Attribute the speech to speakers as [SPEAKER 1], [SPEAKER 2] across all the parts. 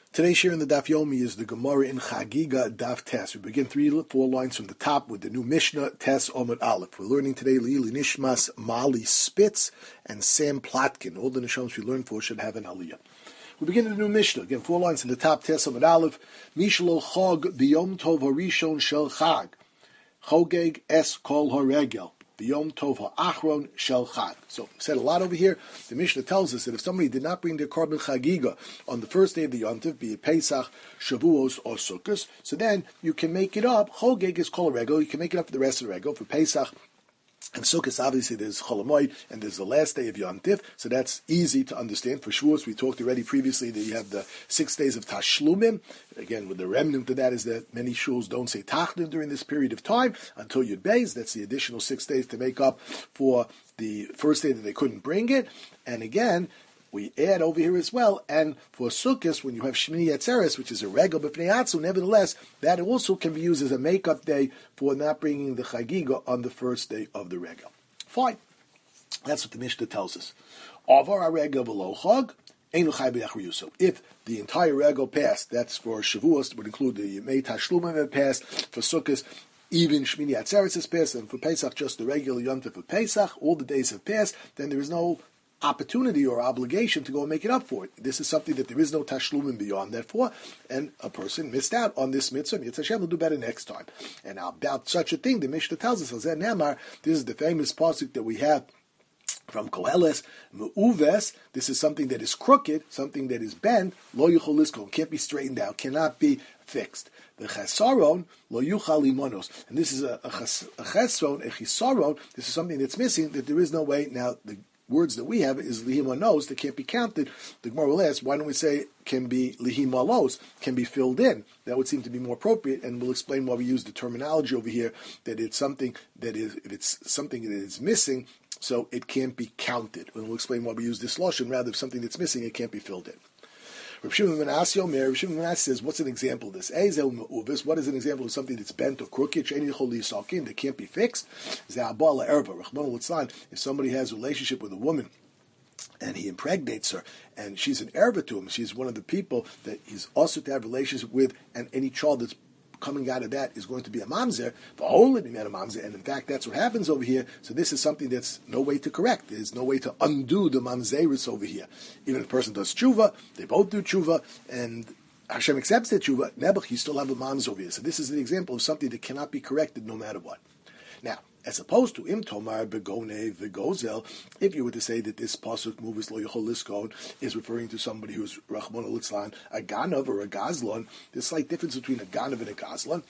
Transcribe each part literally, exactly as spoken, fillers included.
[SPEAKER 1] Today's share in the Daf Yomi is the Gemara in Chagiga Daf Tes. We begin three, four lines from the top with the new Mishnah, Tes Omid Aleph. We're learning today Li'ili Nishmas, Mali Spitz, and Sam Plotkin. All the Nishoms we learn for should have an Aliyah. We begin the new Mishnah. Again, four lines in the top, Tes Omid Aleph. Mishlo Chog B'yom Tov Harishon Shel Chag. Chogeg Es Kol Haregel. B'yom Tov Ha'achron Shel Chag. So, we said a lot over here. The Mishnah tells us that if somebody did not bring their korban chagiga on the first day of the Yom Tov, be it Pesach, Shavuos, or Sukkos, so then you can make it up. Chogeg is Kol Haregel. You can make it up for the rest of the regel. For Pesach and Sukkot, obviously, there's Chol Hamoed, and there's the last day of Yom Tiv, so that's easy to understand. For Shavuos, we talked already previously that you have the six days of Tashlumim. Again, with the remnant of that is that many shuls don't say Tachlim during this period of time until Yud Beis. That's the additional six days to make up for the first day that they couldn't bring it. And again, we add over here as well, and for Sukkot, when you have Shmini Atzeres, which is a regel b'fnei Atzu, nevertheless, that also can be used as a make-up day for not bringing the Chagiga on the first day of the regel. Fine. That's what the Mishnah tells us. Avar ha-regel v'lo chag, einu chai b'yachriuso. If the entire regel passed, that's for Shavuos, would include the Yemei Tashlumim that passed, for Sukkot, even Shmini Atzeres has passed, and for Pesach, just the regular Yom Tov of Pesach, all the days have passed, then there is no opportunity or obligation to go and make it up for it. This is something that there is no tashlumim beyond that for, and a person missed out on this mitzvah. Yitzhak Hashem will do better next time. And about such a thing, the Mishnah tells us, this is the famous pasuk that we have from Koheles, Me'uves, this is something that is crooked, something that is bent, lo yuchol liskon, can't be straightened out, cannot be fixed. The chesaron, lo yuchal limonos, and this is a, a, ches, a chesron, a chisaron, this is something that's missing, that there is no way. Now, the words that we have is lihimanos that can't be counted. The Gemara will ask, why don't we say can be lihimalos, can be filled in? That would seem to be more appropriate, and we'll explain why we use the terminology over here, that it's something that is, if it's something that is missing, so it can't be counted. And we'll explain why we use this lashon, rather if something that's missing, it can't be filled in. Rav Shimon ben Asi Omer, Rav Shimon ben Asi says, what's an example of this? Ezel me'uvis, what is an example of something that's bent or crooked? She'eni yichol lisakin, that can't be fixed. Ze'abal la'erva, Rachmana litzlan, if somebody has a relationship with a woman, and he impregnates her, and she's an erva to him, she's one of the people that he's also to have a relationship with, and any child that's coming out of that is going to be a mamzer, the only be made a mamzer, and in fact that's what happens over here. So this is something that's no way to correct. There's no way to undo the mamzeris over here. Even if the person does tshuva, they both do tshuva, and Hashem accepts the tshuva, nebuch, you still have a mamzer over here. So this is an example of something that cannot be corrected no matter what. Now, as opposed to im tomar begone v'gozel, if you were to say that this pasuk movis lo yichol liskon is referring to somebody who's Rachmana litzlan, a ganav or a gazlan, there's a slight difference between a ganav and a gazlan.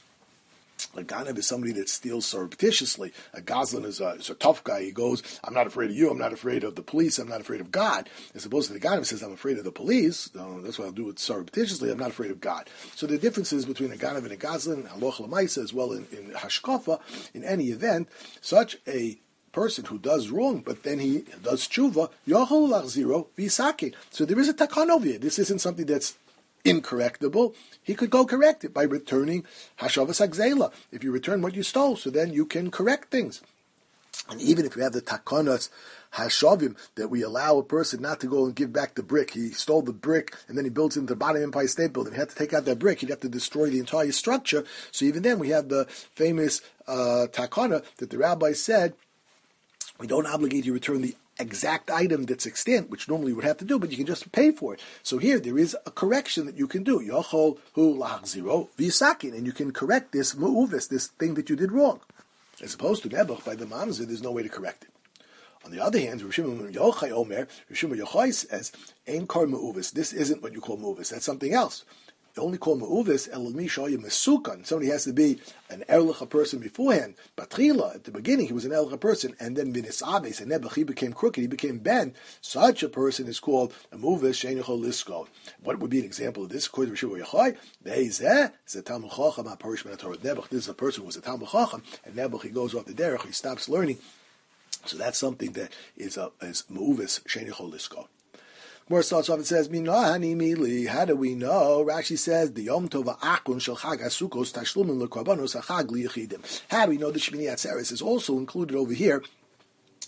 [SPEAKER 1] A ganav is somebody that steals surreptitiously. A gazlan is a, is a tough guy. He goes, I'm not afraid of you, I'm not afraid of the police, I'm not afraid of God. As opposed to the ganav says, I'm afraid of the police, no, that's why I'll do it surreptitiously, I'm not afraid of God. So the differences between a ganav and a gazlan, haloch l'maisa, as well in, in hashkafa, in any event, such a person who does wrong, but then he does tshuva, yochol lachziro v'yisake. So there is a takan over here. This isn't something that's incorrectable. He could go correct it by returning hashavas hagzela. If you return what you stole, so then you can correct things. And even if you have the takanas hashavim, that we allow a person not to go and give back the brick. He stole the brick and then he builds into the bottom Empire State Building. He had to take out that brick. He'd have to destroy the entire structure. So even then we have the famous uh, takana that the rabbi said, we don't obligate you to return the exact item that's extant, which normally you would have to do, but you can just pay for it. So here, there is a correction that you can do. Yochol hu lahachziro v'yisakin, and you can correct this mu'uvis, this thing that you did wrong. As opposed to nebuch, by the mamzer, there's no way to correct it. On the other hand, Rav Shimon Yochai Omer, Rav Shimon Yochai says, ein kar mu'uvis. This isn't what you call mu'uvis. That's something else. You only call mu'uvis elmi shoya mesukan. Somebody has to be an erlich person beforehand. Batrila, at the beginning, he was an erlich person, and then v'nisaves, and nebuch, he became crooked, he became bent. Such a person is called a mu'uvis she'en yichol liskon. What would be an example of this? According to Rav Shimon Yochai, ve'ezeh is a talmud chacham ha'parish min haTorah. Nebuch, this is a person who was a talmud chacham, and nebuch, he goes off the derech, he stops learning. So that's something that is a is mu'uvis she'en yichol liskon. More starts off and says, Minahani mili. How do we know? Rashi says, the Yom Tov Achron Shel Chag Asukos Tashlumim LeKorbanos Achag LiYachidim. How do we know the Shmini Atzeres is also included over here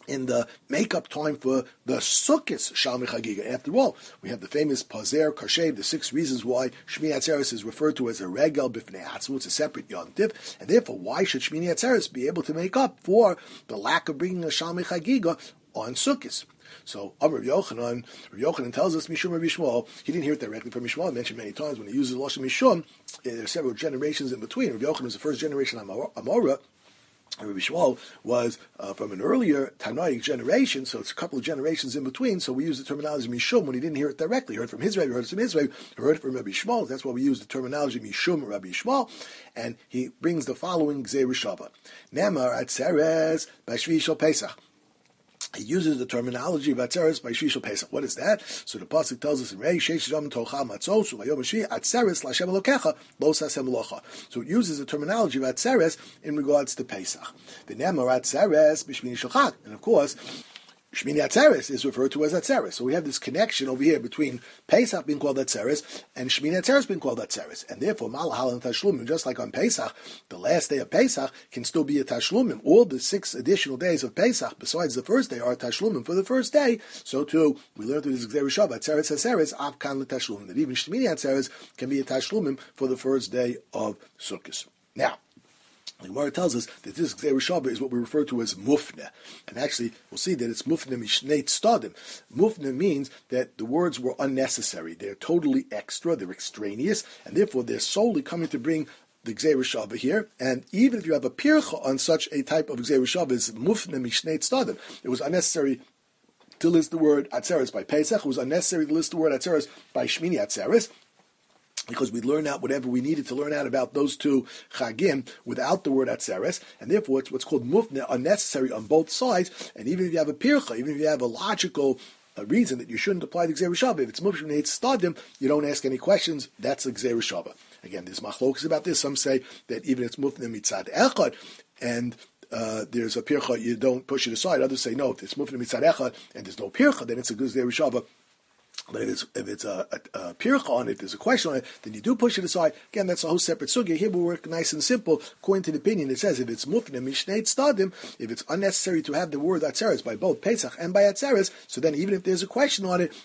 [SPEAKER 1] in the makeup time for the Sukkot Shalmi Chagiga. After all, we have the famous Pazer Kashev, the six reasons why Shmini Atzeres is referred to as a Regel Bifnei Atzmo. It's a separate yontiv, and therefore, why should Shmini Atzeres be able to make up for the lack of bringing a Shalmi Chagiga on Sukkot? So, Amar Rav Yochanan, Rav Yochanan tells us Mishum Rav Yishmael. He didn't hear it directly from Yishmael. I mentioned many times when he uses Lashon Mishum, there are several generations in between. Rav Yochanan was the first generation Amora. Rabbi Shmuel was uh, from an earlier Tanaic generation, so it's a couple of generations in between, so we use the terminology Mishum when he didn't hear it directly. He heard it from his Rebbe, heard it from his Rebbe, heard it from Rabbi Shmuel. That's why we use the terminology Mishum Rabbi Shmuel, and he brings the following Gzeir Shava. Nemar Atzeres B'Shvi Shel Pesach. He uses the terminology of Atzeres by Shvi Shel Pesach. What is that? So the pasuk tells us in Rei Sheish Yom Tocha Matzos Vayom Shvi Atzeres L'Hashem Elokecha Lo Sasem Locha. So it uses the terminology of Atzeres in regards to Pesach. The Nemar Atzeres B'Shmini Shel Chag, and of course, Shmini Atzeres is referred to as Atzeres. So we have this connection over here between Pesach being called Atzeres and Shmini Atzeres being called Atzeres. And therefore, Malahal and Tashlumim, just like on Pesach, the last day of Pesach can still be a Tashlumim. All the six additional days of Pesach, besides the first day, are Tashlumim for the first day. So too, we learned through this Gzeir Shava, Atzeres Atzeres, Avkan L'Tashlumim, that even Shmini Atzeres can be a Tashlumim for the first day of Sukkot. Now, the Gemara tells us that this Gzeir Shava is what we refer to as mufne. And actually, we'll see that it's mufne mishnei tzadim. Mufne means that the words were unnecessary. They're totally extra, they're extraneous, and therefore they're solely coming to bring the Gzeir Shava here. And even if you have a pircha on such a type of Gzeir Shava as mufne mishnei tzadim, it was unnecessary to list the word Atzeres by Pesach. It was unnecessary to list the word Atzeres by Shmini Atzeres, because we learn out whatever we needed to learn out about those two chagim without the word atzeres, and therefore it's what's called mufne, unnecessary on both sides. And even if you have a pircha, even if you have a logical uh, reason that you shouldn't apply the Gzeir Shava, if it's mufne stadim, you don't ask any questions. That's the Gzeir Shava. Again, there's machlokas about this. Some say that even it's mufne mitzad echad, and Uh, there's a pircha, you don't push it aside. Others say no, if it's mufne mitzad echad and there's no pircha, then it's a Gzeir Shava. But if it's, if it's a, a, a pircha on it, if there's a question on it, then you do push it aside. Again, that's a whole separate sugya. Here we work nice and simple. According to the opinion, it says if it's mufne mishnei tzadim, if it's unnecessary to have the word atzeres by both Pesach and by atzeres, so then even if there's a question on it,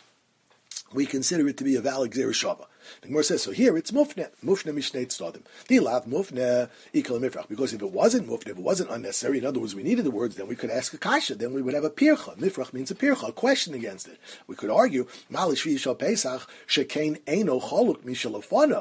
[SPEAKER 1] we consider it to be a valid Gzeir Shava. The Gemara says, so here it's mufne, mufne mishnei tzadim. Dilav mufne ikal mifrach. Because if it wasn't mufne, if it wasn't unnecessary, in other words, we needed the words, then we could ask a kasha, then we would have a pircha. Mifrach means a pircha, a question against it. We could argue, malish vi shal pesach, shekain eino choluk mishalafanav.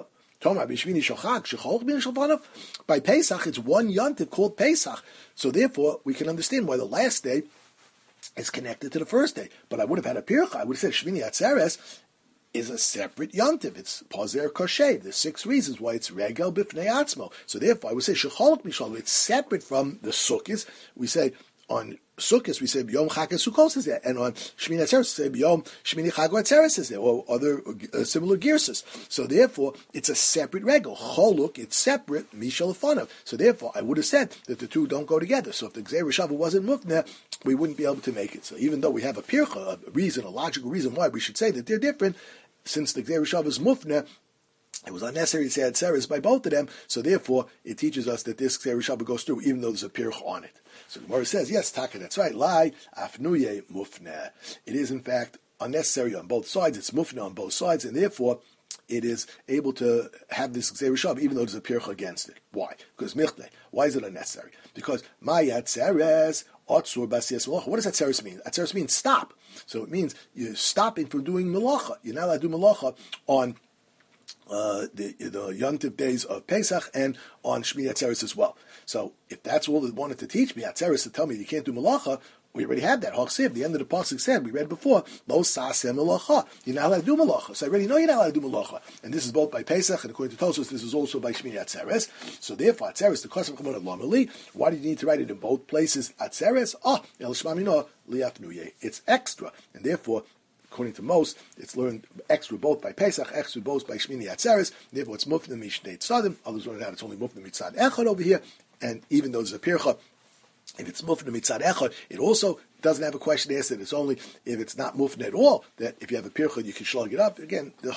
[SPEAKER 1] By Pesach, it's one yontiv called Pesach. So therefore, we can understand why the last day is connected to the first day. But I would have had a pircha. I would have said Shmini Atzeres is a separate yontiv. It's Pazer Koshev. There's six reasons why it's Regel Bifnei Atzmo. So therefore, I would say Shecholok Mishal. It's separate from the Sukkos. We say on Sukkos, we say B'yom Chag Sukkos is there, and on Shmini Atzeres, we say B'yom Shmini Chag Atzeres is there, or other uh, similar girses. So therefore, it's a separate regel. Choluk, it's separate. Mishal Afanav. So therefore, I would have said that the two don't go together. So if the Gzeir Shava wasn't mufneh, we wouldn't be able to make it. So even though we have a pircha, a reason, a logical reason why we should say that they're different, since the Gzeir Shava is mufneh, it was unnecessary to say Atzeres by both of them, so therefore it teaches us that this Gzeir Shava goes through, even though there's a pircha on it. So the Gemara says, yes, Taka, that's right, Lai, Afnuye Mufneh. It is in fact unnecessary on both sides, it's mufneh on both sides, and therefore it is able to have this Gzeir Shava, even though there's a pircha against it. Why? Because Michtei. Why is it unnecessary? Because my Atzeres, Otsur Basiyas Melacha. What does Atzeres mean? Atzeres means stop. So it means you're stopping from doing Melacha. You're not allowed to do Melacha on Uh, the the Yontiv days of Pesach and on Shmini Atzeres as well. So if that's all they wanted to teach me, Atzeres to tell me you can't do Malacha, we already had that. Hachsiv, the end of the pasuk said, we read before, Lo Sasem Malacha. You're not allowed to do Malacha. So I already know you're not allowed to do Malacha. And this is both by Pesach, and according to Tosfos, this is also by Shmini Atzeres. So therefore, Atzeres, the Kosam Chamon Lamali, why do you need to write it in both places? Atzeres, ah, El Shmamino, Liafnuye. It's extra. And therefore, according to most, it's learned extra both by Pesach, extra both by Shmini Atzeres. Therefore, it's mufne mishnei tzadim. Others learn out it's only mufne mitzad echad over here. And even though there's a pircha, if it's mufne mitzad echad, it also doesn't have a question asked. That it's only if it's not mufne at all that if you have a pircha, you can shlug it up. Again, the host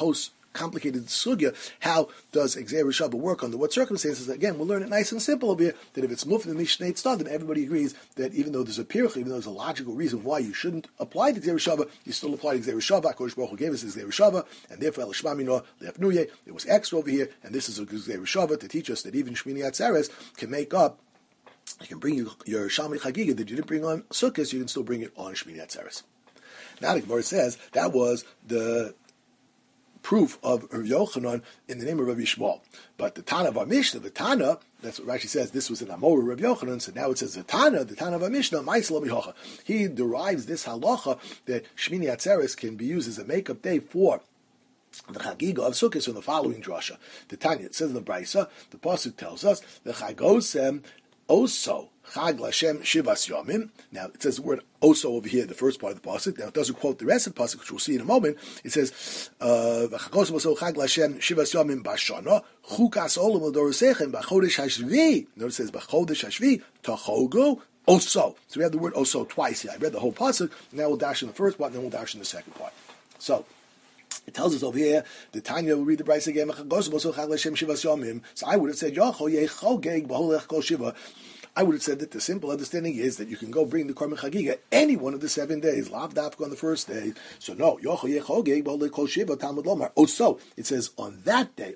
[SPEAKER 1] complicated sugya. How does Gzeir Shava work under what circumstances? Again, we'll learn it nice and simple over here, that if it's mufti mishnei tzad, then everybody agrees that even though there's a pirch, even though there's a logical reason why you shouldn't apply the Gzeir Shava, you still apply the Gzeir Shava. HaKadosh Baruch Hu gave us the Gzeir Shava, and therefore El Shema Mino Le'afnuye, it was extra over here, and this is a Gzeir Shava to teach us that even Shmini Atzeres can make up. You can bring your, your Shalmi Chagiga that you didn't bring on Sukkot, you can still bring it on Shmini Atzeres. Now the Gemara says that was the proof of Rav Yochanan in the name of Rav Yishmael. But the Tana of our Mishnah, the Tana, that's what Rashi says, this was an Amor Rav Yochanan, so now it says the Tana, the Tana of our Mishnah, Ma'aseh Mihocha. He derives this halacha that Shmini Atzeres can be used as a makeup day for the Chagiga of Sukkot from the following drasha. The Tanya, it says in the Brisa, the Pasuk tells us, the Chagosem Oso Chag Lashem Shivas Yomim. Now it says the word Oso over here, the first part of the pasuk. Now it doesn't quote the rest of the pasuk, which we'll see in a moment. It says Chagosem Oso Chag Lashem Shivas Yomim Bashana Chukas Olam L'Dorosechem B'Chodesh Hashvi. Notice it says B'Chodesh Hashvi Tachogu Oso. So we have the word Oso twice here. I read the whole pasuk. Now we'll dash in the first part, and then we'll dash in the second part. So it tells us over here, the Tanya will read the Brisa again. So I would have said, I would have said that the simple understanding is that you can go bring the Korban Chagiga any one of the seven days, lav dafka on the first day. So no, also it says on that day,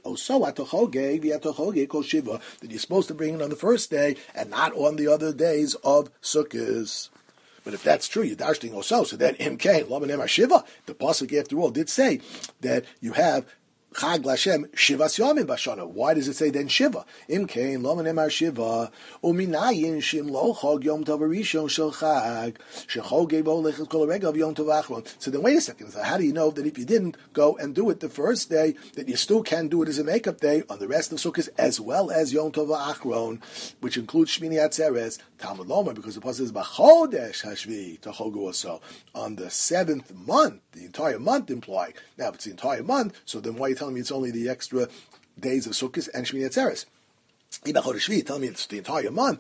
[SPEAKER 1] that you're supposed to bring it on the first day and not on the other days of Sukkot. But if that's true, you're dashting also. So then, Im Kain, Laman Emar Shiva, the pasuk after all did say that you have Chag Lashem Shivas Yomim Bashana. Why does it say then Shiva? Im Kain, Laman Emar Shiva, Uminayin Shim Lo Chog Yom Tov Rishon Shel Chag Shechog Gebo Lechel Kol Regav Yom Tov Achron. So then, wait a second. So how do you know that if you didn't go and do it the first day, that you still can do it as a makeup day on the rest of Sukkot as well as Yom Tov Achron, which includes Shmini Atzeres? Talmud Lomar, because the pasuk says B'Chodesh Hashvi Tachogu also on the seventh month, the entire month implied. Now, if it's the entire month, so then why are you telling me it's only the extra days of Sukkot and Shmini Atzeres? Tell me it's the entire month.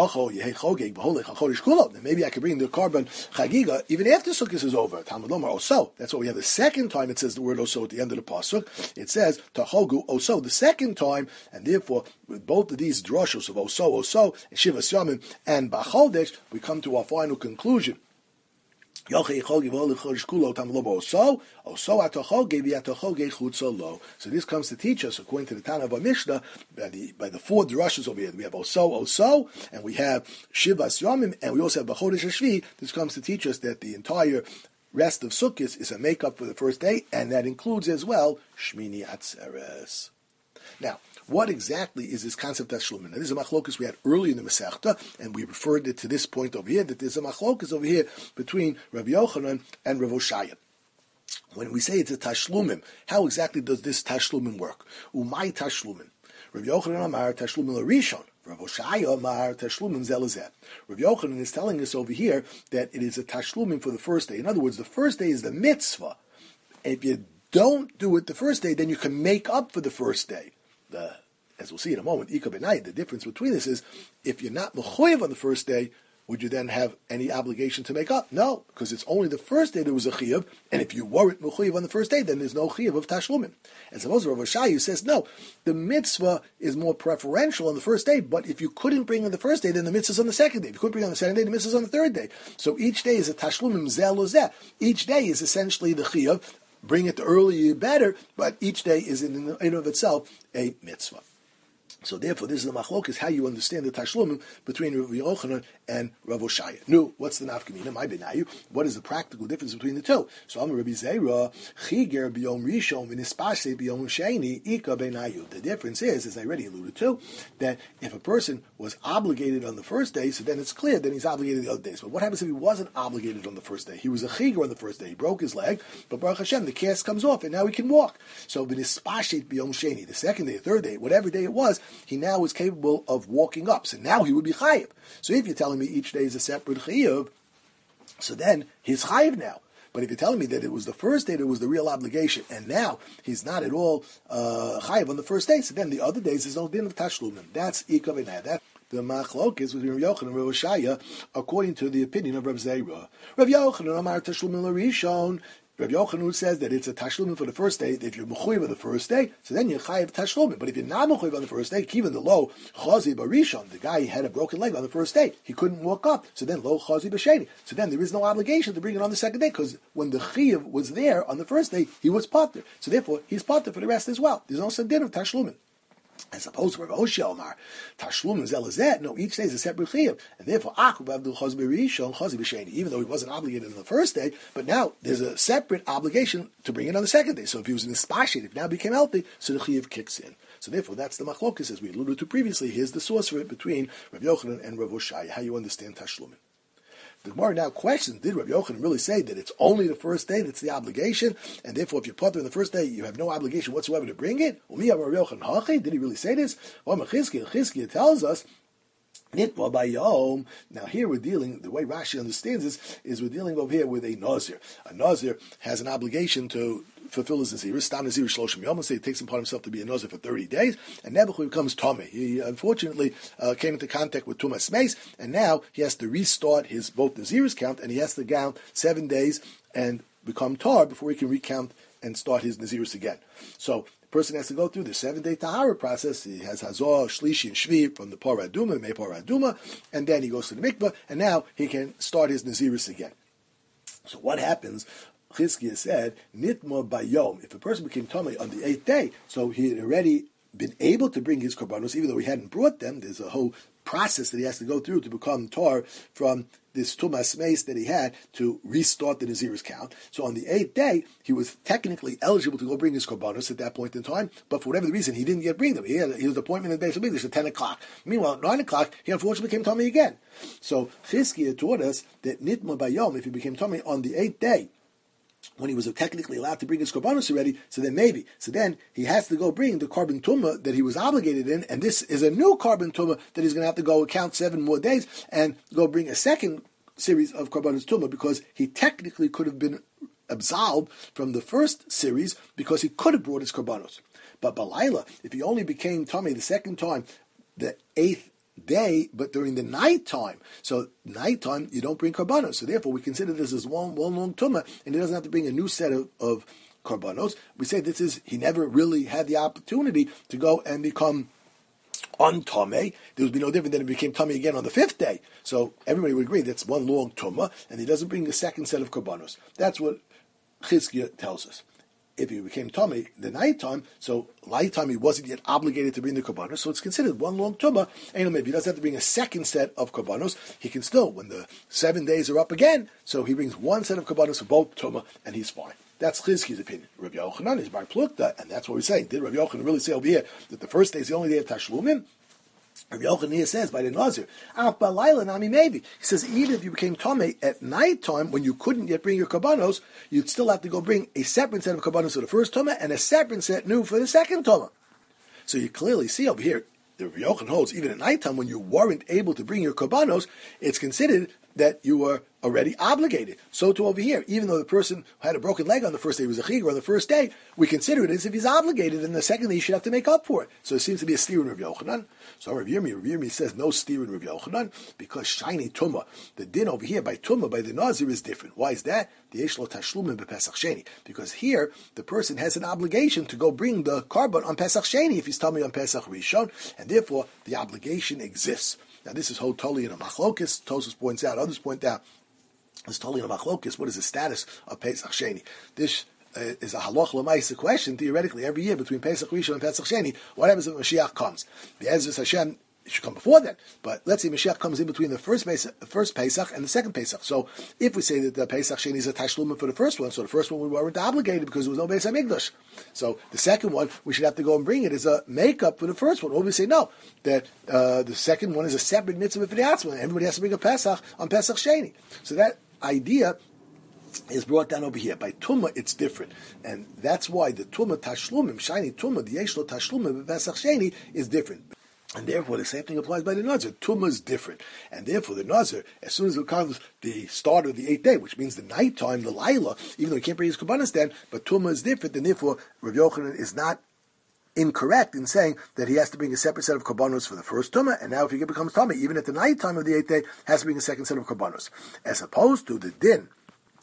[SPEAKER 1] Then maybe I could bring the Korban Chagiga even after Sukkot is over. Talmud Lomar Oso. That's what we have. The second time it says the word Oso at the end of the pasuk. It says Tachogu Oso the second time, and therefore with both of these drashos of Oso Oso and Shivas Yomim and B'Chodesh, we come to our final conclusion. So this comes to teach us, according to the Tana of our Mishnah, by the, by the four drashos over here. We have Oso, Oso, and we have Shivas Yomim, and we also have B'Chodesh Hashvi. This comes to teach us that the entire rest of Sukkot is a makeup for the first day, and that includes as well Shmini Atzeres. Now, what exactly is this concept of Shlumin? Now, this is a machlokus we had early in the Masechta, and we referred it to this point over here, that there's a machlokus over here between Rav Yochanan and Rav Oshaya. When we say it's a tashlumim, how exactly does this tashlumim work? Umay tashlumim. Rav Yochanan amar tashlumim l'rishon. Rav Oshaya amar tashlumim zelazeh. Rav Yochanan is telling us over here that it is a tashlumim for the first day. In other words, the first day is the mitzvah. If you don't do it the first day, then you can make up for the first day. The, as we'll see in a moment, Ika B'nai, the difference between this is, if you're not mechoyev on the first day, would you then have any obligation to make up? No, because it's only the first day there was a chiyuv, and if you weren't mechoyev on the first day, then there's no chiyuv of tashlumim. And suppose Rav Oshaya says, no, the mitzvah is more preferential on the first day, but if you couldn't bring on the first day, then the mitzvah is on the second day. If you couldn't bring on the second day, the mitzvah is on the third day. So each day is a tashlumim zel or zeh. Each day is essentially the chiyuv. Bring it earlier better, but each day is in and of itself a mitzvah. So therefore, this is the machlokes, how you understand the tashlumim between Rav Yochanan and Rav Oshaya. Nu, what's the nafkamina? My benayu. What is the practical difference between the two? So I'm Rabbi Zera, chiger biyom rishon v'nispashe biyom sheni ika benayu. The difference is, as I already alluded to, that if a person was obligated on the first day, so then it's clear that he's obligated the other days. But what happens if he wasn't obligated on the first day? He was a chiger on the first day. He broke his leg, but Baruch Hashem, the cast comes off, and now he can walk. So v'nispashe biyom sheni, the second day, the third day, whatever day it was, he now is capable of walking up. So now he would be chayiv. So if you're telling me each day is a separate chayiv, so then he's chayiv now. But if you're telling me that it was the first day that was the real obligation, and now he's not at all uh, chayiv on the first day, so then the other days there's no din of tashlumim. That's ikav and that. The machlok is with Rav Yochanan and Rav Oshaya, according to the opinion of Rav Zera. Rav Yochanan amar tashlumim l'rishon Rabbi Yochanan says that it's a tashlumin for the first day. If you're mechuyev on the first day, so then you're chayev tashlumin. But if you're not mechuyev on the first day, even the lo chazi barishon, the guy had a broken leg on the first day, he couldn't walk up. So then lo chazi b'sheni. So then there is no obligation to bring it on the second day, because when the chayev was there on the first day, he was pater. So therefore, he's pater for the rest as well. There's no din of tashlumin. As opposed to Rav Oshia Omar, Tashlum and Zelazet, no, each day is a separate chiyuv, and therefore Achub Abdul Chaz Berishon Chazi B'Sheni, even though he wasn't obligated on the first day, but now there's a separate obligation to bring it on the second day. So if he was in the spashit, if now became healthy, so the chiyuv kicks in. So therefore, that's the machlokas, as we alluded to previously. Here's the source for it between Rav Yochanan and Rav Oshia, how you understand Tashlumin. The Gemara now questions, did Rabbi Yochanan really say that it's only the first day that's the obligation, and therefore if you're potter in the first day, you have no obligation whatsoever to bring it? Did he really say this? Chizkiah tells us, now here we're dealing, the way Rashi understands this, is we're dealing over here with a Nazir. A Nazir has an obligation to fulfill his Nazir. Stam Nazir Shloshim Yom, say he takes upon himself to be a Nazir for thirty days, and Nebuchadnezzar becomes Tomei. He unfortunately uh, came into contact with Tumas Meis, and now he has to restart his both Nazir's count, and he has to count seven days and become Tar before he can recount and start his Nazirus again. So the person has to go through the seven-day Tahara process. He has Hazor, Shlishi, and Shvi from the Parah Aduma, Mei Parah Aduma, and then he goes to the Mikvah, and now he can start his Nazirus again. So what happens? Chizkiah said, Nitma Bayom. If a person became Tomei on the eighth day, so he had already been able to bring his korbanos, even though he hadn't brought them. There's a whole process that he has to go through to become Tar from this Tumas Meis that he had to restart the Nazir's count. So on the eighth day, he was technically eligible to go bring his korbanos at that point in time, but for whatever the reason, he didn't yet bring them. He had his appointment in the Beis Hamikdash at ten o'clock. Meanwhile, at nine o'clock, he unfortunately became Tomei again. So Chizkiah taught us that Nitma Bayom, if he became Tomei on the eighth day, when he was technically allowed to bring his korbanos already, so then maybe. So then he has to go bring the carbon tumah that he was obligated in, and this is a new carbon tumah that he's going to have to go count seven more days and go bring a second series of korbanos tumah, because he technically could have been absolved from the first series because he could have brought his korbanos. But Balayla, if he only became Tomei the second time, the eighth day, but during the night time. So night time, you don't bring korbanos. So therefore, we consider this as one, one long tumah, and he doesn't have to bring a new set of, of korbanos. We say this is, he never really had the opportunity to go and become on Tomei. There would be no different than he became Tomei again on the fifth day. So everybody would agree that's one long tumah, and he doesn't bring a second set of korbanos. That's what Chizkiah tells us. If he became Tomei the night time, so night time he wasn't yet obligated to bring the korbanos, so it's considered one long tumah. And if he doesn't have to bring a second set of korbanos, he can still, when the seven days are up again, so he brings one set of korbanos for both tumah, and he's fine. That's Chizkiah's opinion. Rabbi Yochanan is Bar Plukta, and that's what we're saying. Did Rabbi Yochanan really say over here that the first day is the only day of Tashlumin? Rabbi Yochanan here says by the Nazir, he says even if you became Tomei at night time when you couldn't yet bring your korbanos, you'd still have to go bring a separate set of korbanos for the first Tomei and a separate set new for the second Tomei. So you clearly see over here, the Rabbi Yochanan holds even at night time when you weren't able to bring your korbanos, it's considered that you were already obligated. So too over here, even though the person who had a broken leg on the first day was a chigur on the first day, we consider it as if he's obligated, and the second day he should have to make up for it. So it seems to be a steer in Rav Yochanan. So Rav Yirmi, Rav Yirmi says no steer in Rav Yochanan, because shiny tumah, the din over here by tumah, by the nazir is different. Why is that? The yeshlo tashlumim b'Pesach Sheni. Because here, the person has an obligation to go bring the carbon on Pesach Sheni if he's tummy on Pesach Rishon, and therefore the obligation exists. Now this is whole totally in a machlokis. Tosfos points out, others point out, it's totally in a machlokis. What is the status of Pesach Sheni? This uh, is a halach l'maisa question, theoretically, every year between Pesach Rishon and Pesach Sheni. What happens when Mashiach comes? The Ezras Hashem, it should come before that. But let's say Mashiach comes in between the first Pesach, the first Pesach and the second Pesach. So if we say that the Pesach Sheni is a tashlum for the first one, so the first one we weren't obligated because there was no Beis Hamikdash. So the second one, we should have to go and bring it as a makeup for the first one. Or we say no, that uh, the second one is a separate mitzvah for the Atzman. Everybody has to bring a Pesach on Pesach Sheni. So that idea is brought down over here. By Tumah, it's different. And that's why the Tumah Tashlumim, shiny Tumah, the Yeshlo Tashlumim, Pesach Sheni, is different. And therefore, the same thing applies by the Nazir. Tumah is different. And therefore, the Nazir, as soon as it comes the start of the eighth day, which means the night time, the Laila, even though he can't bring his Kabbanis then, but Tumah is different, and therefore, Rav Yochanan is not incorrect in saying that he has to bring a separate set of korbanos for the first tumah, and now if he becomes tumah, even at the night time of the eighth day, has to bring a second set of korbanos. As opposed to the din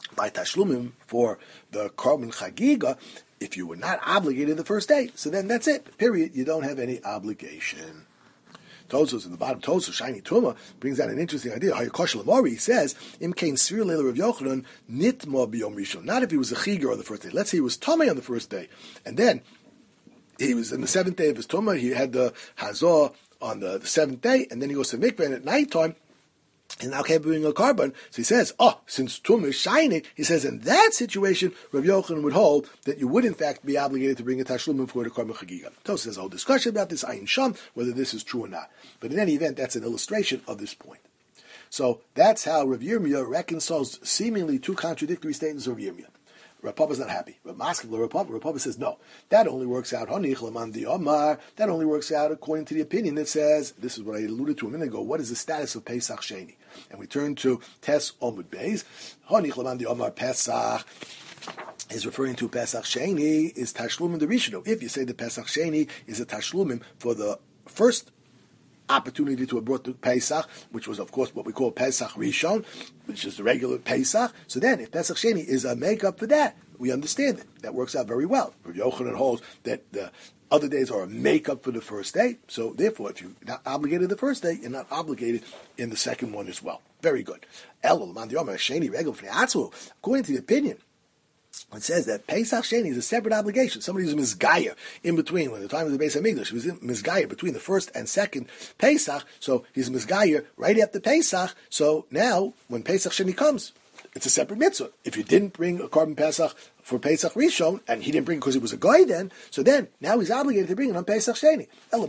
[SPEAKER 1] by Tashlumim for the Korban Chagiga, if you were not obligated the first day, so then that's it, period. You don't have any obligation. Tosos in the bottom, Tosos, Shiny Tuma, brings out an interesting idea. Hayakosh Lamori, he says, Im Kain Svir Leila Rav Yochanan, Nitma B'Yom Rishon. Not if he was a Chiger on the first day. Let's say he was Tomei on the first day. And then, he was in the seventh day of his Tumah, he had the Hazor on the, the seventh day, and then he goes to Mikveh, and at night time, and now can't bring a carbon. So he says, oh, since Tum is shining, he says in that situation, Rav Yochanan would hold that you would in fact be obligated to bring a tashlumim for the Korban Chagiga. So there's a whole discussion about this, Ayin Sham, whether this is true or not. But in any event, that's an illustration of this point. So that's how Rav Yirmiyah reconciles seemingly two contradictory statements of Rav Yirmiyah. Rav Papa is not happy. Rav Maskil, Rav Papa, Rav Papa says, no, that only works out, Honich Laman Di Omar, that only works out according to the opinion that says, this is what I alluded to a minute ago, what is the status of Pesach Sheni? And we turn to Tes Omud Beis. Honich Laman Di Omar Pesach is referring to Pesach Sheni, is Tashlumim the Rishon. If you say the Pesach Sheni is a Tashlumim for the first opportunity to have brought to Pesach, which was of course what we call Pesach Rishon, which is the regular Pesach. So then, if Pesach Sheni is a makeup for that, we understand it. That works out very well. Rav Yochanan holds that the other days are a makeup for the first day. So therefore, if you're not obligated the first day, you're not obligated in the second one as well. Very good. According to the opinion, it says that Pesach Sheni is a separate obligation. Somebody who's Mizgayer in between, when the time of the Beis HaMikdash, he was in Mizgayer between the first and second Pesach, so he's Mizgayer right after Pesach, so now, when Pesach Sheni comes, it's a separate mitzvah. If you didn't bring a Korban Pesach for Pesach Rishon, and he didn't bring it because he was a guy then, so then, now he's obligated to bring it on Pesach Sheni. So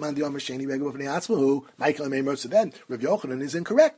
[SPEAKER 1] then, Rav Yochanan is incorrect.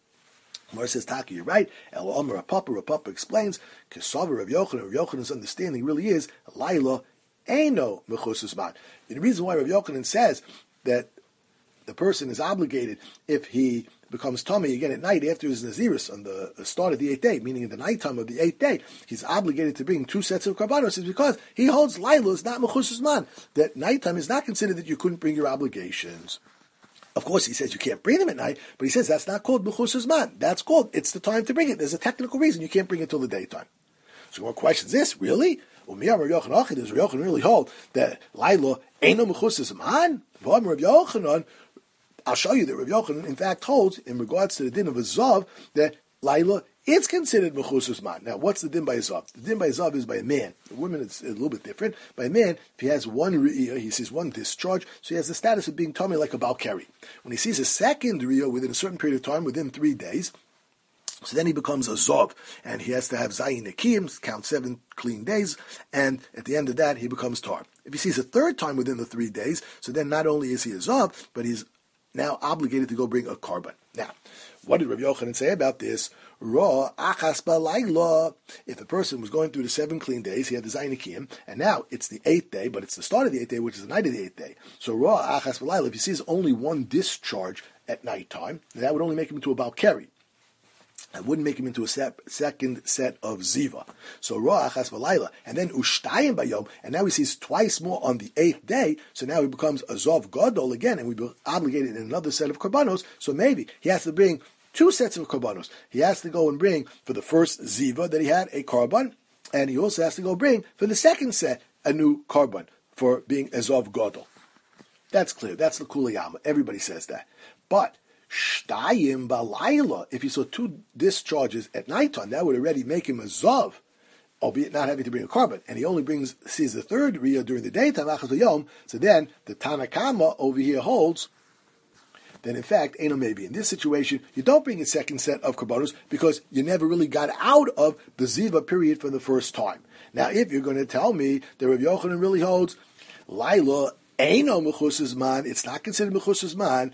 [SPEAKER 1] Mar says, Taki, you're right. El Omer Rapapa, Rapapa explains, Kesava Rav Yochanan, Rav Yochanan's understanding really is, Laila Eino Mechusas Man. The reason why Rav Yochanan says that the person is obligated if he becomes tummy again at night after his Nazirus on the start of the eighth day, meaning in the nighttime of the eighth day, he's obligated to bring two sets of karbanos, is because he holds Laila is not Mechusas Man. That nighttime is not considered that you couldn't bring your obligations. Of course, he says you can't bring them at night, but he says that's not called B'chus Man. That's called, it's the time to bring it. There's a technical reason you can't bring it till the daytime. So one question is this, really? Well, Rav Yochanan, does Rav Yochanan really hold that Laila ain't no B'chus Man? Rav Yochanan, I'll show you that Rav Yochanan, in fact, holds, in regards to the din of a Zav, that Laila it's considered Mechusas Man. Now, what's the din by a Zav? The din by a Zav is by a man. A woman, it's a little bit different. By a man, if he has one Riyah, he sees one discharge, so he has the status of being tummy like a Balkari. When he sees a second Riyah within a certain period of time, within three days, so then he becomes a Zav, and he has to have Zayin Akim, count seven clean days, and at the end of that, he becomes Tar. If he sees a third time within the three days, so then not only is he a Zav, but he's now obligated to go bring a carbon. Now, what did Rav Yochanan say about this? Ra achas balayla. If a person was going through the seven clean days, he had the Zayin Akiyim, and now it's the eighth day, but it's the start of the eighth day, which is the night of the eighth day. So Ra achas balayla, if he sees only one discharge at nighttime, that would only make him into a Balkari. That wouldn't make him into a set, second set of Ziva. So Ra achas balayla, and then Ushtayim bayom, and now he sees twice more on the eighth day, so now he becomes a Zav Gadol again, and we be obligated in another set of Karbanos, so maybe he has to bring two sets of karbanos. He has to go and bring for the first ziva that he had a karban, and he also has to go bring for the second set a new karban for being ezov gadol. That's clear. That's the kuliyama. Everybody says that. But shtayim balayla, if he saw two discharges at nighttime, that would already make him a zov, albeit not having to bring a karban. And he only brings sees the third riyah during the daytime, achas yom. So then the Tanakama over here holds. Then in fact, Eno maybe. In this situation, you don't bring a second set of karbanos because you never really got out of the Ziva period for the first time. Now, if you're going to tell me that Rav Yochanan really holds Laila Eno Mechusas Man, it's not considered Mechusas Man,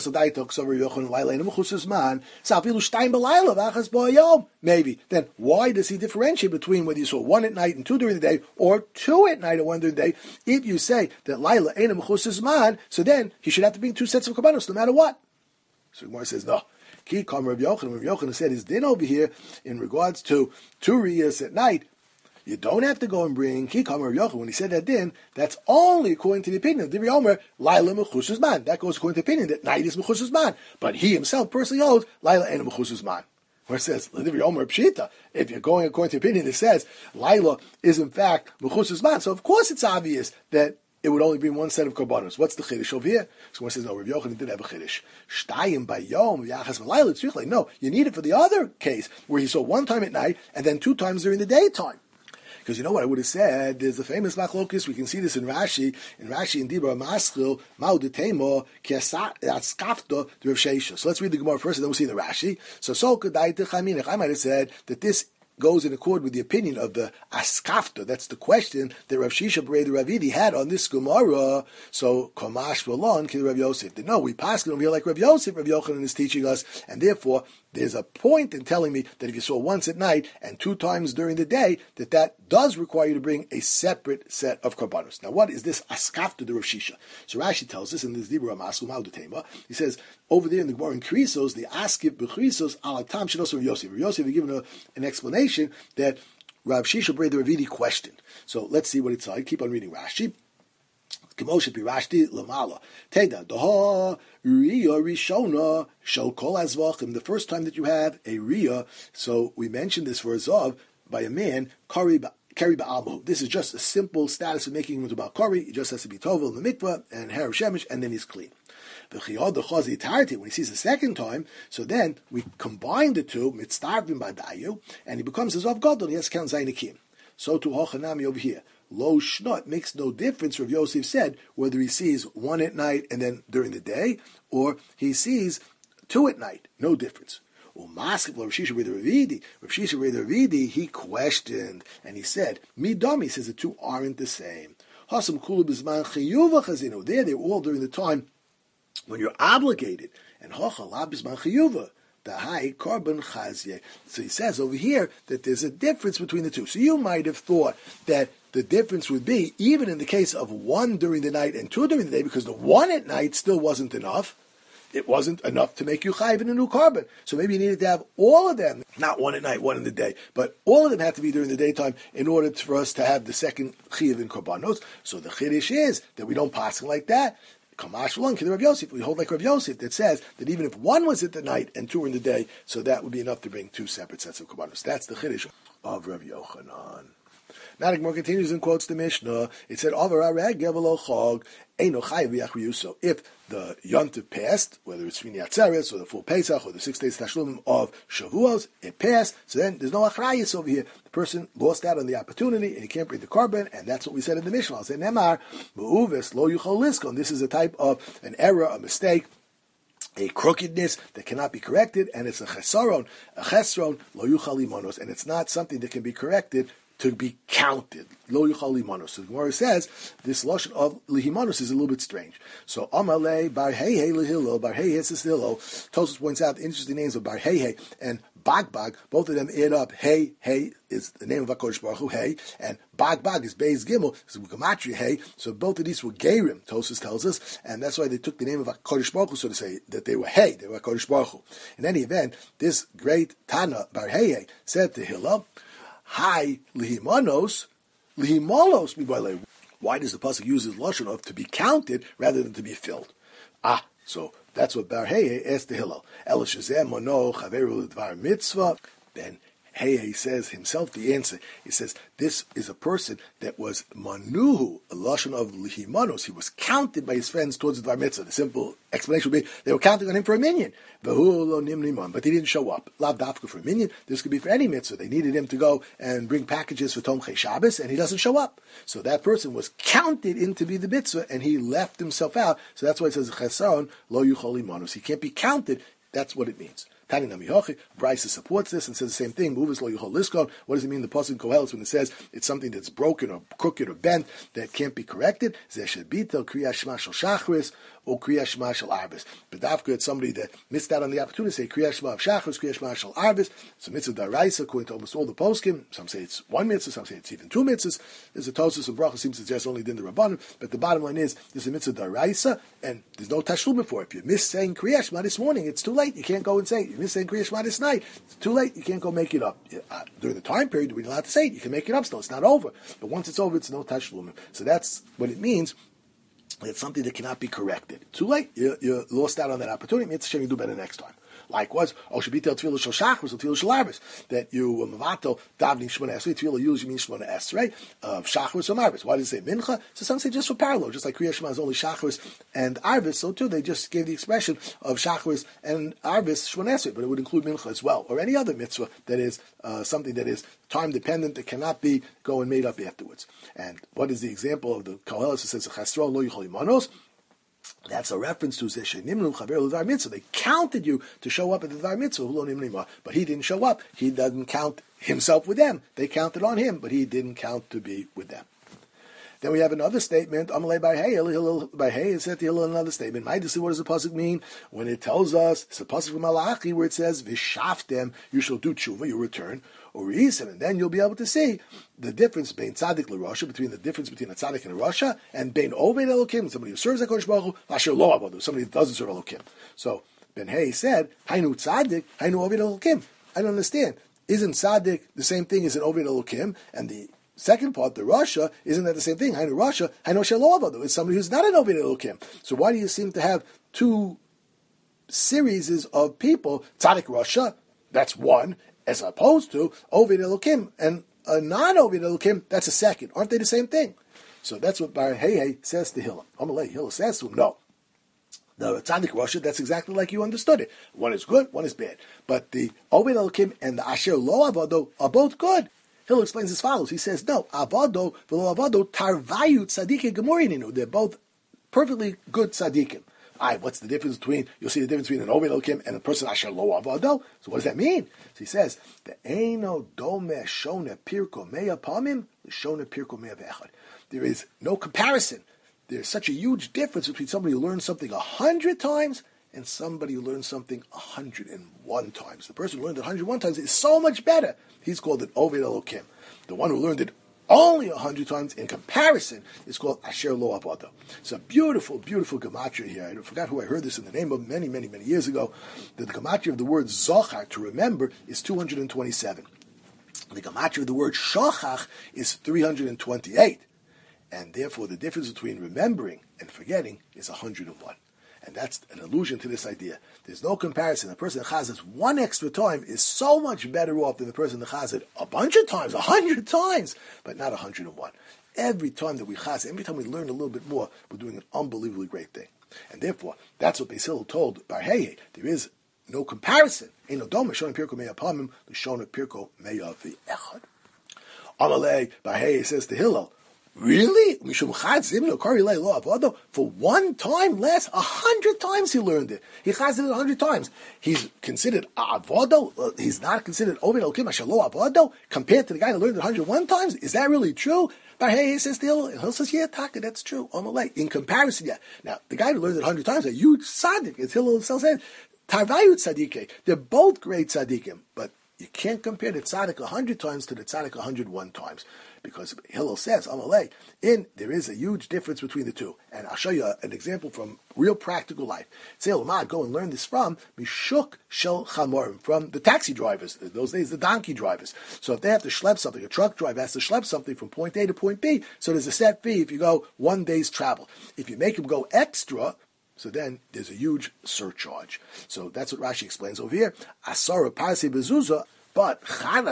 [SPEAKER 1] maybe. Then why does he differentiate between whether you saw one at night and two during the day, or two at night and one during the day? If you say that Laila Eno Mechusas Man, so then he should have to bring two sets of karbanos no matter what. So Gemara says, no. Ki Kam Rav Yochanan, Rav Yochanan said his din over here in regards to two riyas at night. You don't have to go and bring Kikam or Yochanan. When he said that din, that's only according to the opinion of Divrei Omer, Laila Mechusas Man. That goes according to the opinion that night is Mechusas Man. But he himself personally holds Laila and Mechusas Man. Where it says, if you're going according to opinion, it says, Laila is in fact Mechus Zman. So of course it's obvious that it would only bring one set of korbanos. What's the chiddush over here? So one says, no, Rav Yochanan did have a chiddush. Shtayim by yom yachas v'layla tzrichlei. No, you need it for the other case where he saw one time at night and then two times during the daytime. Because you know what I would have said? There's a famous machlokes. We can see this in Rashi. In Rashi, in Dibra Maschil, Ma'u Detemo Kiaskafto Rav Sheisha. So let's read the Gemara first, and then we'll see the Rashi. So so Kedai Techaminach. I might have said that this goes in accord with the opinion of the Askafta. That's the question that Rav Shisha Berei the Ravidi had on this Gemara. So Komash V'lon Ki Rav Yosef. No, we pass it over here like Rav Yosef. Rav Yochanan is teaching us, and therefore there's a point in telling me that if you saw once at night and two times during the day, that that does require you to bring a separate set of korbanos. Now, what is this askafta de Rav Shisha? So Rashi tells us in this Dibra Maskul Ma'udetema, he says over there in the Gemara in Krisos, the askif b'chrisos alatam shenos Rav Yosef. Rav Yosef has given a, an explanation that Rav Shisha Berei the Ravidi questioned. So let's see what it's like. Keep on reading Rashi. Kemoshe pirashti lamala. Teda daha riyah rishona shel kol azvachim. The first time that you have a riyah, so we mentioned this for a zav by a man, kari kari ba'almu. This is just a simple status of making him into balkari. He just has to be tovel in the mikvah and harav shemesh, and then he's clean. The chiyad the chazi tarti. When he sees the second time, so then we combine the two mitzdarvim badayu, and he becomes a zav gadol. He has to count zainikim. So to hochanami over here. Lo shnot makes no difference, Rav Yosef said, whether he sees one at night and then during the day, or he sees two at night. No difference. Umaskip Rav Shisha Berei the Ravidi. Rav Shisha Berei the Ravidi, he questioned, and he said, Midami, says the two aren't the same. Hasam kulu b'zman chiyuva chazino. There, they're all during the time when you're obligated. And hachalab b'zman chiyuva. The high carbon chazye. So he says over here that there's a difference between the two. So you might have thought that the difference would be even in the case of one during the night and two during the day, because the one at night still wasn't enough. It wasn't enough to make you chayiv in a new carbon. So maybe you needed to have all of them, not one at night, one in the day, but all of them had to be during the daytime in order for us to have the second chayiv in korbanos. So the chiddush is that we don't pass it like that. Kamash V'lon Ki Rav Yosef. We hold like Rav Yosef that says that even if one was at the night and two were in the day, so that would be enough to bring two separate sets of korbanos. That's the chiddush of Rav Yochanan. Now the Gemara continues and quotes the Mishnah. It said, so if the Yontiv passed, whether it's Shmini Atzeres or the full Pesach or the six days Tashlumim of Shavuos, it passed, so then there's no Achrayis over here. The person lost out on the opportunity and he can't bring the carbon, and that's what we said in the Mishnah. I'll say, Nemar, Mu'uves, Lo Yuchal Liskon. This is a type of an error, a mistake, a crookedness that cannot be corrected, and it's a chesaron, a chesron, Lo Yuchal Limonos, and it's not something that can be corrected to be counted. Lo yuchal limanos. So the Gemara says this lashon of lihimanos is a little bit strange. So Amalei Bar Heihe Lehilo, Bar Heihe Sisilo. Tosfos points out the interesting names of Bar Heihe and Bagbag. Both of them add up. Hey, Hey is the name of HaKadosh Baruch Hu, Hey, and Bagbag is Beis Gimel, is Gematria Hey. So both of these were Gerim, Tosfos tells us, and that's why they took the name of HaKadosh Baruch Hu, so to say, that they were Hey, they were HaKadosh Baruch Hu. In any event, this great Tana Bar Heihe said to Hillel, Hi, lihimanos, lihimalos mibalei. Why does the pasuk use this lashon of to be counted rather than to be filled? Ah, so that's what Bar Heihe asked the Hillel. El shezeh mono chaveru l'dvar mitzvah. Then Heihe says himself the answer. He says this is a person that was manuhu, a lashon of lihimanos. He was counted by his friends towards the dvar mitzvah. The simple explanation would be they were counting on him for a minyan. But he didn't show up. Lav dafka for a minyan. This could be for any mitzvah. They needed him to go and bring packages for Tomchei Shabbos, and he doesn't show up. So that person was counted in to be the mitzvah, and he left himself out. So that's why it says chesaron lo yuchal limanos. He can't be counted. That's what it means. Tani Nami Hochi, Bryce supports this and says the same thing. Moves lo yuchal liskon. What does it mean? The pasuk Koheles when it says it's something that's broken or crooked or bent that can't be corrected. Zeh shebitel kriyas shema shel shachris or kriyas shema shel arbis. But dafka it's somebody that missed out on the opportunity to say kriyas shema of shachris, kriyas shema shel arbis. It's a mitzvah daraisa according to almost all the poskim. Some say it's one mitzvah, some say it's even two mitzvahs. There's a Tosfos and Bracha seems to suggest only din the rabbanim. But the bottom line is there's a mitzvah daraisa and there's no tashlum before. If you miss saying kriyas shema this morning, it's too late. You can't go and say it. You miss saying kriyas shema this night, it's too late. You can't go make it up. Uh, during the time period, we're allowed to say it. You can make it up still. It's not over. But once it's over, it's no tashlum. So that's what it means. It's something that cannot be corrected. Too late. You, you lost out on that opportunity. It's a shame you do better next time. Likewise, Oshabitel Tefillah Shel Shachris, Tefillah Shel Arbis, that you Mavato davening Shemona Esrei Tefillah usually means Shemona Esrei of Shachris or Arbis. Why does it say Mincha? So some say just for parallel, just like Kriya Shema is only Shachris and Arbis, so too they just gave the expression of Shachris and Arbis Shemona Esrei, but it would include Mincha as well, or any other mitzvah that is uh, something that is time dependent that cannot be going made up afterwards. And what is the example of the Koheles that says Chasro Lo Yichol Imanos? That's a reference to Zeshenimnu Chaver L'Dvar Mitzvah. They counted you to show up at the Dvar Mitzvah, but he didn't show up. He doesn't count himself with them. They counted on him, but he didn't count to be with them. Then we have another statement. Amalei Barhei, Hillel Barhei said to Hillel another statement. What does the pasuk mean when it tells us it's a pasuk from Malachi where it says V'shaftem, you shall do tshuva, you return, or reason, and then you'll be able to see the difference between tzaddik l'rasha, between the difference between a tzaddik and a rasha, and bein oved elokim, somebody who serves HaKadosh Baruch Hu, asher lo avodu, somebody that doesn't serve Elokim. So Ben Hay said, Hainu tzaddik, Hainu oved elokim. I don't understand. Isn't tzaddik the same thing as an oved elokim? And the second part, the rasha, isn't that the same thing? Hainu rasha, Hainu asher lo avodu. It's somebody who's not an oved elokim. So why do you seem to have two series of people, tzaddik rasha, that's one, as opposed to Ovid Elokim and a non-Ovid Elokim, that's a second. Aren't they the same thing? So that's what Bar Hei says to Hillel. Amalei, Hillel says to him, no. The Tzaddik Rasha, that's exactly like you understood it. One is good, one is bad. But the Ovid Elokim and the Asher Lo Avado are both good. Hillel explains as follows. He says, no, Avado, Velo Avado, Tarvayu Tzaddik Gemorininu. They're both perfectly good Tzaddikim. Right, what's the difference between, you'll see the difference between an Oved Elokim and a person Asher Lo Avado. So what does that mean? So he says, the Eino Dome Shone Pirko Meya Pamim, Shone Pirko Meya Vechad. There is no comparison. There's such a huge difference between somebody who learns something a hundred times and somebody who learns something a hundred and one times. The person who learned it a hundred and one times is so much better. He's called an Oved Elokim. The one who learned it only a hundred times in comparison is called Asher Lo Avado. It's a beautiful, beautiful gematria here. I forgot who I heard this in the name of many, many, many years ago. That the gematria of the word Zochar, to remember, is two hundred twenty-seven. The gematria of the word Shochach is three hundred twenty-eight. And therefore the difference between remembering and forgetting is one hundred one. And that's an allusion to this idea. There's no comparison. The person that chaz it one extra time is so much better off than the person that chaz it a bunch of times, a hundred times, but not one hundred one. Every time that we chaz, every time we learn a little bit more, we're doing an unbelievably great thing. And therefore, that's what Beis Hillel told Bar Hei. There is no comparison. Ein odom shona pirko meya pamim, l'shona pirko meya v'echad. Amalei, Bar Hei says to Hillel, really? For one time less, a hundred times he learned it. He chazed it a hundred times. He's considered avodo. He's not considered Oved Elokim Asher Lo Avado compared to the guy that learned it a hundred one times. Is that really true? But hey, he says to Hillel, Hillel says, yeah, Taka, that's true. Amalei, in comparison, yeah. Now the guy that learned it a hundred times, a huge tzaddik, as Hillel himself said, Tarvayu tzadike. They're both great tzaddikim, but you can't compare the tzaddik a hundred times to the tzaddik a hundred one times. Because Hillel says, Amalei, in there is a huge difference between the two. And I'll show you an example from real practical life. Say, Lamad, go and learn this from Mishuk Shel Chamorim, from the taxi drivers, in those days the donkey drivers. So if they have to schlep something, a truck driver has to schlep something from point A to point B, so there's a set fee if you go one day's travel. If you make him go extra, so then there's a huge surcharge. So that's what Rashi explains over here. Asara Parsi Bezuzah. But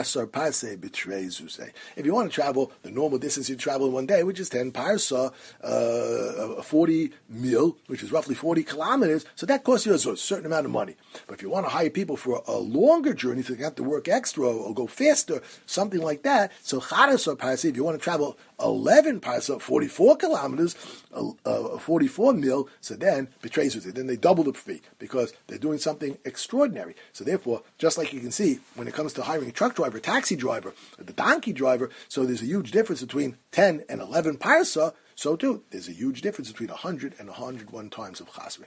[SPEAKER 1] if you want to travel the normal distance you travel in one day, which is ten parsa, uh, forty mil, which is roughly forty kilometers, so that costs you a certain amount of money. But if you want to hire people for a longer journey, so you have to work extra or go faster, something like that, so charasar parsa, if you want to travel eleven parsa, forty-four kilometers, uh, forty-four mil, so then betrays you. Then they double the fee because they're doing something extraordinary. So therefore, just like you can see, when it comes to hiring a truck driver, taxi driver, the donkey driver, so there's a huge difference between ten and eleven parsa, so too, there's a huge difference between one hundred and one hundred one times of chasri.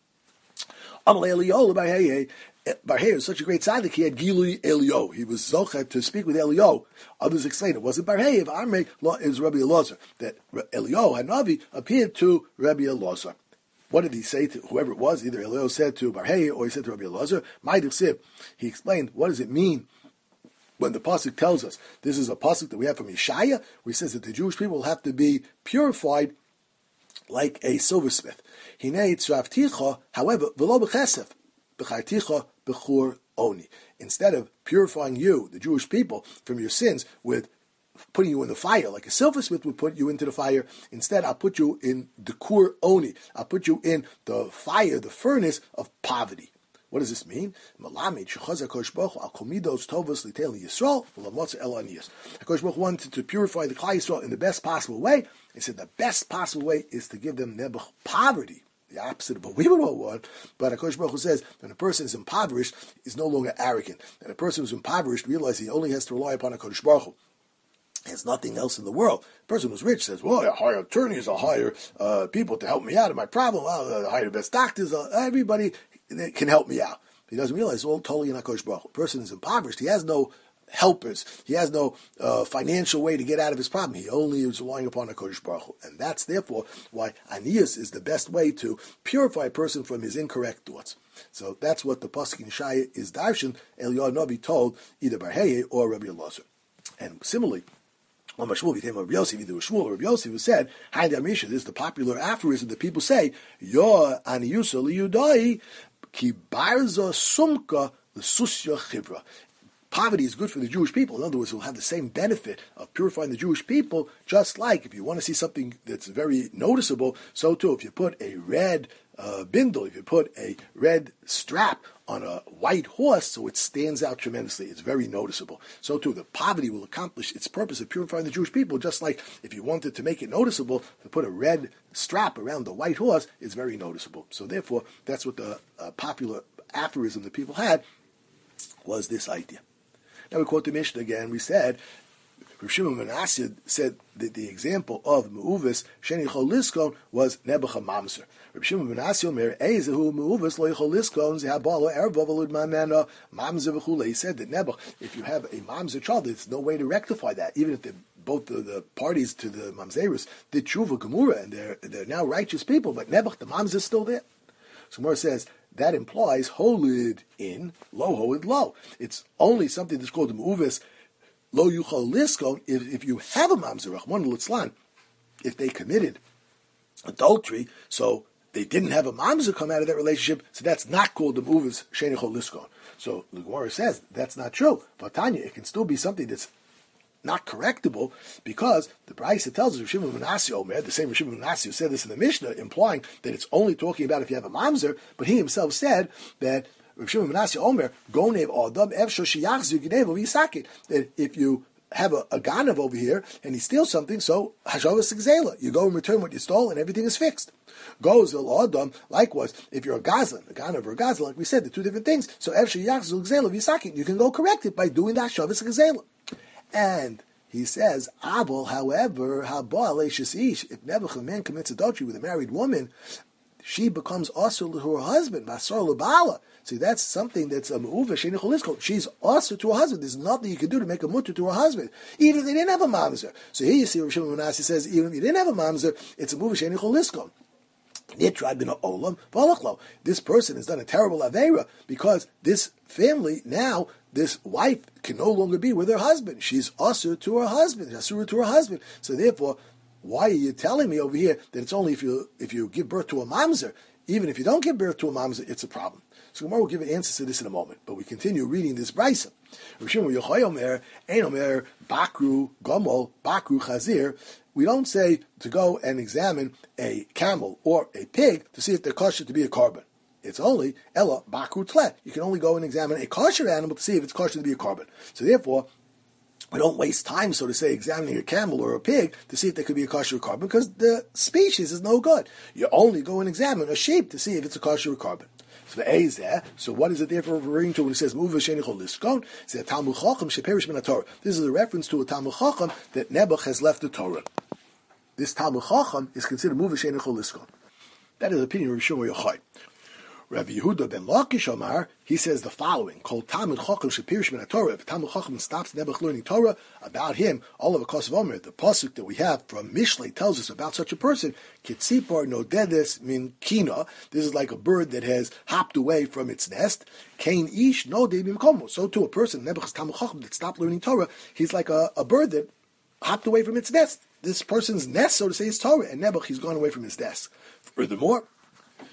[SPEAKER 1] Bar Hei was such a great tzaddik, he had Gilui Elio. He was zochet to speak with Elio. Others explain it wasn't Bar Hei, if Amrei is Rabbi Elazar, that Elio Hanavi appeared to Rabbi Elazar. What did he say to whoever it was? Either Elio said to Bar Hei or he said to Rabbi Elazar. Ma'idich he explained, what does it mean when the pasuk tells us this is a pasuk that we have from Yeshaya, where he says that the Jewish people will have to be purified like a silversmith. Hinei tzravticha, however, v'lo b'chesef, b'charticha b'chur oni. Instead of purifying you, the Jewish people, from your sins with putting you in the fire, like a silversmith would put you into the fire, instead I'll put you in the kur oni. I'll put you in the fire, the furnace of poverty. What does this mean? HaKadosh Baruch Hu wanted to purify the Klal Yisrael in the best possible way. He said the best possible way is to give them nebuch poverty, the opposite of what we would all want. But HaKadosh Baruch Hu says when a person is impoverished, he's no longer arrogant. And a person who's impoverished realizes he only has to rely upon HaKadosh Baruch Hu. There's nothing else in the world. A person who's rich says, well, I hire attorneys, I'll hire uh, people to help me out of my problem, I'll hire the best doctors, I'll, everybody can help me out. He doesn't realize it's all totally in HaKadosh Baruch Hu. A person is impoverished. He has no helpers. He has no uh, financial way to get out of his problem. He only is relying upon HaKadosh Baruch Hu. And that's therefore why Anius is the best way to purify a person from his incorrect thoughts. So that's what the Pasuk in Shaya is darshan. Eliyahu Navi told either Barheye or Rabbi Elazar. And similarly, Rabbi Shmuel, Rabbi Yosef, either Shmuel or Rabbi Yosef, who said, "Hain Amisha." This is the popular aphorism that people say, "Yo Aniyusa liyudai ki barza sumka l'susya chivra." Poverty is good for the Jewish people. In other words, it will have the same benefit of purifying the Jewish people, just like if you want to see something that's very noticeable, so too, if you put a red uh, bindle, if you put a red strap on a white horse, so it stands out tremendously. It's very noticeable. So too, the poverty will accomplish its purpose of purifying the Jewish people, just like if you wanted to make it noticeable, to put a red strap around the white horse is very noticeable. So therefore, that's what the uh, popular aphorism that people had was this idea. Now we quote the Mishnah again. We said, Rav Shimon ben Asiyah said that the example of Me'uvis Sheni Chol Liskon was Nebuch HaMamzer. Rav Shimon ben Asiyah Omer Eizehu Me'uvis Lo Yichol Liskon Zehabalo Erev Avalud Mamena Mamzer V'chule. He said that Nebuch, if you have a Mamzer child, there's no way to rectify that, even if the both the, the parties to the Mamzerus did Tshuva Gemura and they're they're now righteous people, but Nebuch the Mamzer is still there. So Gemara says that implies holid in, lo holid lo. It's only something that's called the Me'uvis lo yuchol liskon if, if you have a mamzer, one litzlan, if they committed adultery, so they didn't have a mamzer come out of that relationship, so that's not called the Me'uvis sheni chol liskon. So the Gemara says that's not true. But Tanya, it can still be something that's not correctable, because the Brisa tells us, Rav Shimon ben Asiyah Omer, the same Rav Shimon ben Asiyah said this in the Mishnah, implying that it's only talking about if you have a mamzer, but he himself said that Rav Shimon ben Asiyah Omer, Gonev Adam Evsho Sheyachzu Gnevo V'Yisakit, that if you have a, a Ganav over here and he steals something, so Hashavas Gzela, you go and return what you stole and everything is fixed. Goes El Adam, likewise, if you're a Gazlan, a Ganav or a Gazlan, like we said, the two different things, so Evsho Yachzu Gzela V'Yisakit, you can go correct it by doing the Hashavas Gzela. And he says, Abel, however, Haba Ish, if Nebuch, a man commits adultery with a married woman, she becomes also to her husband, Masar Labala. See, that's something that's a Me'uva Sheni Chol Liskon. She's also to her husband. There's nothing you can do to make a mutter to her husband, even if they didn't have a mamzer. So here you see Rav Shimon ben Asiyah says, even if you didn't have a mamzer, it's a Me'uva Sheni Chol Liskon. This person has done a terrible aveira because this family now, this wife can no longer be with her husband. She's usher to her husband, asura to her husband. So therefore, why are you telling me over here that it's only if you if you give birth to a mamzer? Even if you don't give birth to a mamzer, it's a problem. So Gemara will give an answer to this in a moment. But we continue reading this brisa. Bakru Gomol Bakru Chazir. We don't say to go and examine a camel or a pig to see if they're kosher to be a carbon. It's only Ella Bakru Tle. You can only go and examine a kosher animal to see if it's kosher to be a carbon. So therefore, we don't waste time, so to say, examining a camel or a pig to see if there could be a kosher carbon, because the species is no good. You only go and examine a sheep to see if it's a kosher carbon. So the A is there. So what is it there for referring to when it says Me'uva Sheni Chol Liskon? It's a Talmud Chacham Sheperish Min HaTorah. This is a reference to a Talmud Chacham that Nebuch has left the Torah. This Talmud Chacham is considered Me'uva Sheni Chol Liskon. That is the opinion of Rav Shimon Yochai. Rav Yehuda ben Lakish Omar, he says the following: Kol Talmud Chacham Shepirish Min HaTorah. If Talmud Chacham stops Nebuch learning Torah about him, all of a course of Omer, the pasuk that we have from Mishlei tells us about such a person. Kitzipar nodedes min kina. This is like a bird that has hopped away from its nest. Kain ish no de bimkomo. So too, a person Nebuch's Talmud Chacham that stopped learning Torah, he's like a, a bird that hopped away from its nest. This person's nest, so to say, is Torah, and Nebuch, he's gone away from his nest. Furthermore,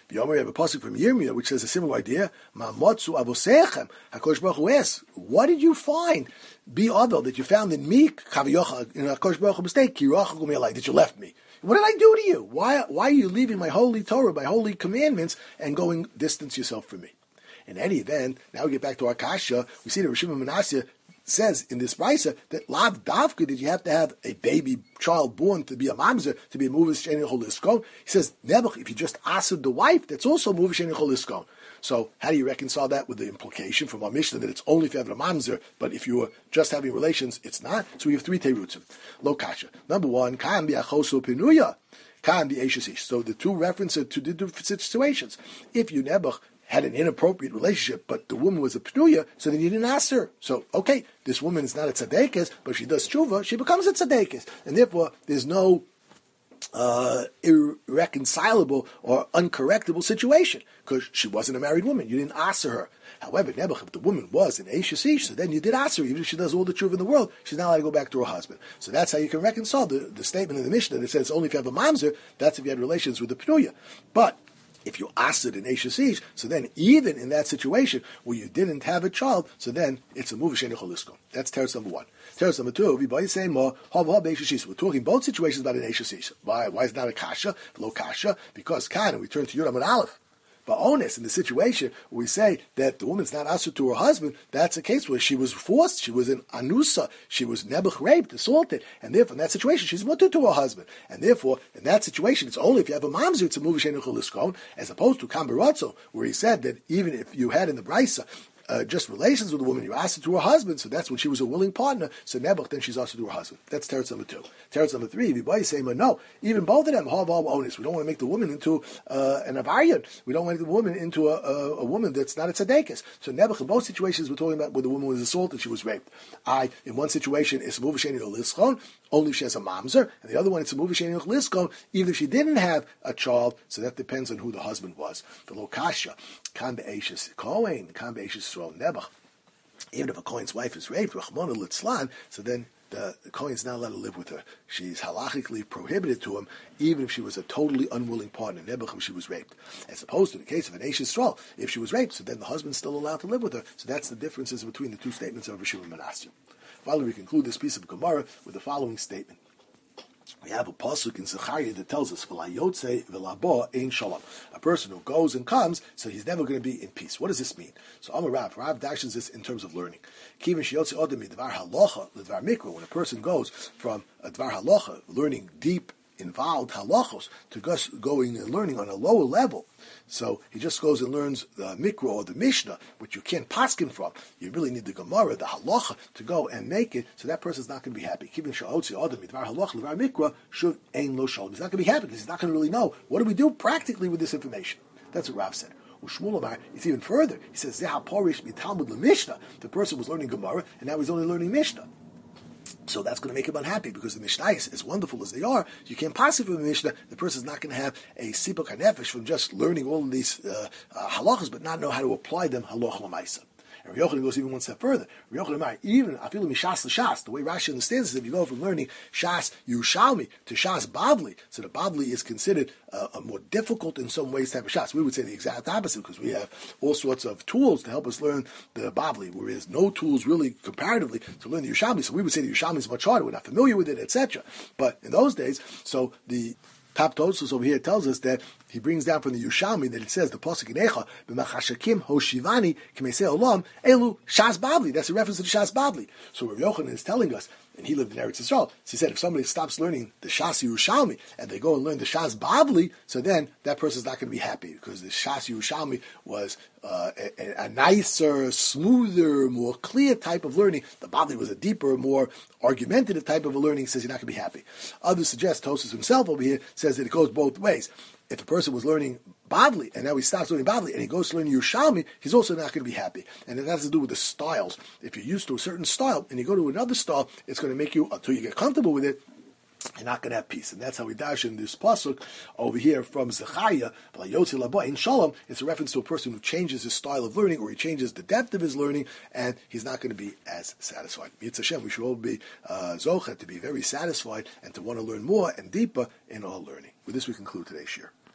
[SPEAKER 1] We have a pasuk from Yirmiyah which says a similar idea. Ma'motzu avosechem. HaKadosh Baruch Hu asks, what did you find? Be other that you found in me, Chaviyocha, in HaKadosh Baruch Hu mistake, Kirocha Gumiyalai, that you left me. What did I do to you? Why, why are you leaving my holy Torah, my holy commandments, and going distance yourself from me? In any event, now we get back to our kasha. We see that Rosh Manasseh says in this brisa that lav davka did you have to have a baby child born to be a mamzer, to be a muvish she'ein choliskon. He says, Nebuch, if you just asked the wife, that's also muvish she'ein choliskon. So how do you reconcile that with the implication from our Mishnah that it's only if you have a mamzer, but if you were just having relations, it's not? So we have three terutzim. Lo kasha. Number one, kan bi'achosu pinuya, kan bi'eshesish. So the two references to the different situations. If you, Nebuch, had an inappropriate relationship, but the woman was a pnuya, so then you didn't ask her. So, okay, this woman is not a tzadekis, but if she does tshuva, she becomes a tzadekis. And therefore, there's no uh, irreconcilable or uncorrectable situation, because she wasn't a married woman. You didn't ask her. However, Nebuch, if the woman was an Eishes Ish, so then you did ask her, even if she does all the tshuva in the world, she's not allowed to go back to her husband. So that's how you can reconcile the, the statement in the Mishnah that says only if you have a mamzer, that's if you had relations with the pnuya. But if you asked it in Eishes Ish, so then even in that situation where you didn't have a child, so then it's a muvish she'ein choliskon. That's teretz number one. Teretz number two, we're talking both situations about an Eishes Ish. Why? Why is it not a kasha, low kasha? Because kan, and we turn to Yud Amud Aleph. But onus in the situation where we say that the woman's not asur to her husband, that's a case where she was forced, she was in anusa, she was nebuch raped, assaulted, and therefore in that situation she's mutter to her husband. And therefore, in that situation, it's only if you have a mamzer, it's a muvish she'ein choliskon, as opposed to kamberatzo, where he said that even if you had in the brisa Uh, just relations with a woman, you asked it to her husband, so that's when she was a willing partner. So Nebuch, then she's asked it to her husband. That's teretz number two. Teretz number three, everybody say, no, even both of them, hav onus. We don't want to make the woman into uh, an avarian. We don't want to make the woman into a, a, a woman that's not a tzadekis. So Nebuch, in both situations, we're talking about where the woman was assaulted, she was raped. I, in one situation, it's a muvish she'ein choliskon, only if she has a mamzer, and the other one, it's a muvish she'ein choliskon, even if she didn't have a child, so that depends on who the husband was. The lokasha, kan be'eshes kohen, kan be'eshes Nebuch. Even if a Kohen's wife is raped, Rachmana litzlan, so then the, the Kohen's not allowed to live with her. She's halachically prohibited to him, even if she was a totally unwilling partner, Nebuch, if she was raped. As opposed to the case of an Eish Yisrael, if she was raped, so then the husband's still allowed to live with her. So that's the differences between the two statements of Rishon and Manasseh. Finally, we conclude this piece of Gemara with the following statement. We have a pasuk in Zechariah that tells us, "V'layotze v'labo ein shalom." A person who goes and comes, so he's never going to be in peace. What does this mean? So Amar Rav, Rav dashes this in terms of learning. When a person goes from a dvar halacha, learning deep, involved halachos, to just going and learning on a lower level. So he just goes and learns the mikra or the mishnah, which you can't paskin from. You really need the gemara, the halacha, to go and make it. So that person's not going to be happy. He's not going to be happy because he's not going to really know what do we do practically with this information. That's what Rav said. It's even further. He says, the person was learning gemara and now he's only learning mishnah. So that's going to make him unhappy because the Mishnayos, as wonderful as they are, you can't possibly from the Mishnah. The person is not going to have a sipuk hanefesh from just learning all of these uh, uh, halachas, but not know how to apply them halach l'maisa. And Rav Yochanan goes even one step further. Rav Yochanan, even afilu mishas l'shas, the way Rashi understands is if you go from learning Shas Yerushalmi to Shas Bavli, so the Bavli is considered uh, a more difficult in some ways type of Shas. We would say the exact opposite because we have all sorts of tools to help us learn the Bavli, whereas no tools really comparatively to learn the Yerushalmi. So we would say the Yerushalmi is much harder. We're not familiar with it, et cetera. But in those days, so the Top Tosfos over here tells us that he brings down from the Yerushalmi that it says the pasuk in Echa b'machashakim hoshivani k'meisei olam elu Shas Bavli. That's a reference to the Shas Bavli. So Rav Yochanan is telling us, and he lived in Eretz Yisrael. So he said if somebody stops learning the Shas Yerushalmi and they go and learn the Shas Bavli, so then that person's not going to be happy because the Shas Yerushalmi was uh, a, a nicer, smoother, more clear type of learning. The Bavli was a deeper, more argumentative type of a learning. He says you're not going to be happy. Others suggest, Tosfos himself over here says that it goes both ways. If a person was learning Bavli, and now he stops learning Bavli, and he goes to learn Yerushalmi, he's also not going to be happy. And it has to do with the styles. If you're used to a certain style, and you go to another style, it's going to make you, until you get comfortable with it, you're not going to have peace. And that's how we dash in this pasuk over here from Zechariah, in Shalom. It's a reference to a person who changes his style of learning, or he changes the depth of his learning, and he's not going to be as satisfied. Mitzvah Hashem, we should all be uh, zochet, to be very satisfied, and to want to learn more and deeper in all learning. With this, we conclude today's shir.